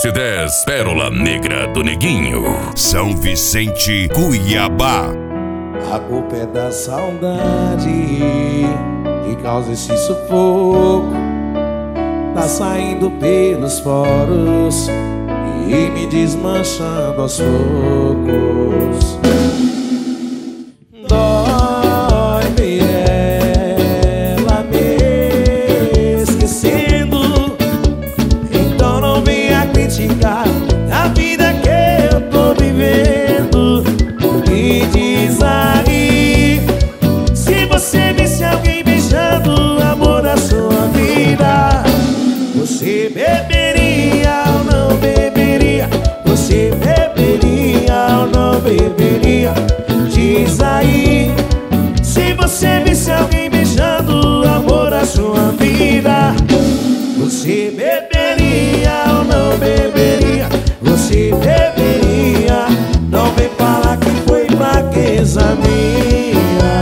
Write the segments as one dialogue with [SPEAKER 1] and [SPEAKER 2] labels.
[SPEAKER 1] S10, Pérola Negra do Neguinho.
[SPEAKER 2] São Vicente, Cuiabá.
[SPEAKER 3] A culpa é da saudade que causa esse sufoco. Tá saindo pelos poros e me desmanchando aos poucos. Dói ver ela me esquecendo. Então não venha criticar a vida que eu tô vivendo. Me diz aí, se você visse alguém beijando o amor da sua vida, você beberia ou não beberia? Você beberia ou não beberia? Diz aí, se você visse alguém beijando o amor da sua vida, você beberia ou não beberia? Você beberia? Não vem falar que foi fraqueza minha.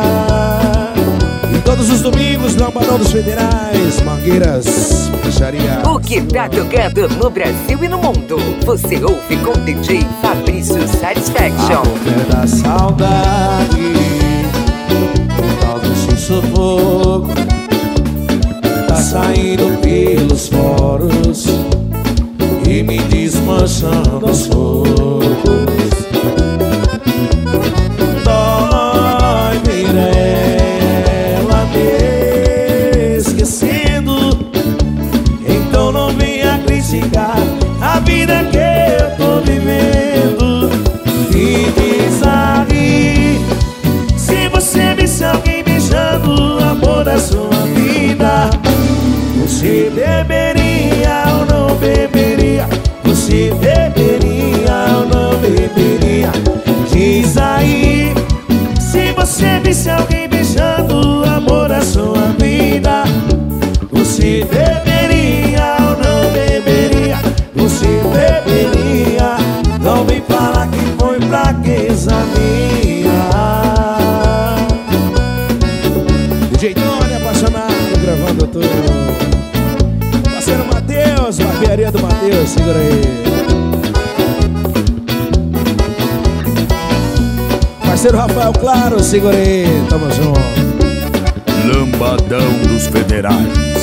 [SPEAKER 3] E todos os domingos no Barão dos Federais, Mangueiras, Peixaria.
[SPEAKER 4] O que tá tocando no Brasil e no mundo, você ouve com DJ Fabrício Satisfaction.
[SPEAKER 3] A culpa é da saudade por causa desse sufoco. Tá saindo pelos poros e me desmanchando aos poucos. Dói ver ela me esquecendo. Então não venha criticar a vida que eu tô vivendo. E diz aí, se você visse alguém beijando o amor da sua vida, você beberia ou não beberia? Você beberia ou não beberia? Diz aí, se você visse alguém beijando o amor da sua vida, você beberia ou não beberia? Você beberia? Não vem falar que foi fraqueza minha. DJ Tony apaixonado, gravando tudo. Parceiro Matheus, barbearia do Matheus, segura aí. Parceiro Rafael Claro, segura aí, tamo junto.
[SPEAKER 2] Lambadão dos Federais.